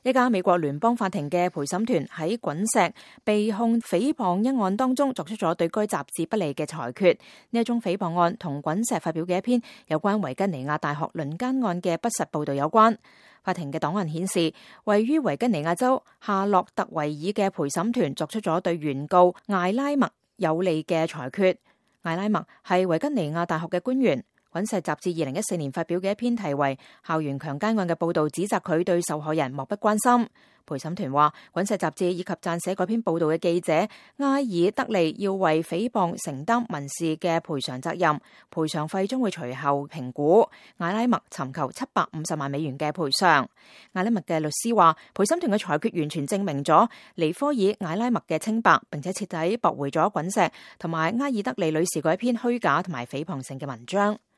一家美國聯邦法庭嘅陪審團喺滾石被控誹謗一案當中作出咗對該雜誌不利嘅裁決。呢一宗誹謗案同滾石發表嘅一篇有關維吉尼亞大學輪姦案嘅不實報導有關。法庭嘅檔案顯示，位於維吉尼亞州夏洛特維爾嘅陪審團作出咗對原告艾拉默有利嘅裁決。艾拉默係維吉尼亞大學嘅官員。滾石雜誌2014年發表嘅一篇題為《校園強姦案》嘅報導，指責佢對受害人漠不關心。陪審團話，滾石雜誌以及撰寫該篇報導嘅記者埃爾德利要為誹謗承擔民事嘅賠償責任，賠償費將會隨後評估。艾拉默尋求750萬美元嘅賠償。艾拉默嘅律師話，陪審團嘅裁決完全證明咗尼科爾艾拉默嘅清白，並且徹底駁回咗滾石同埋埃爾德利女士嗰一篇虛假同埋誹謗性嘅文章。